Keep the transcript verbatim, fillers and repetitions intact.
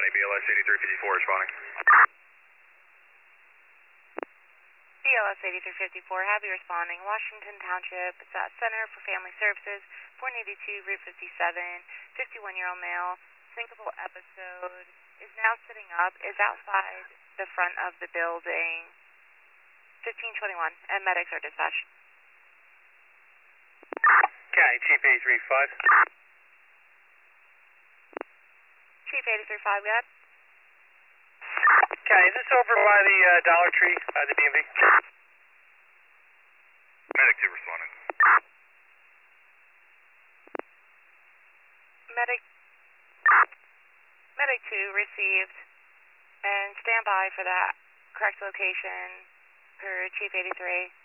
County, B L S eighty-three fifty-four responding. B L S eighty-three fifty-four, happy responding. Washington Township, it's at Center for Family Services, four eighty-two, Route fifty-seven, fifty-one-year-old male, syncopal episode, is now sitting up, is outside the front of the building, fifteen twenty-one, and medics are dispatched. County, Chief eighty-three five. Chief eighty-three five, go ahead. County, is this over by the uh, Dollar Tree, uh, the B and B? Medic two responding. Medic, Medic two received, and stand by for that correct location for Chief eighty-three.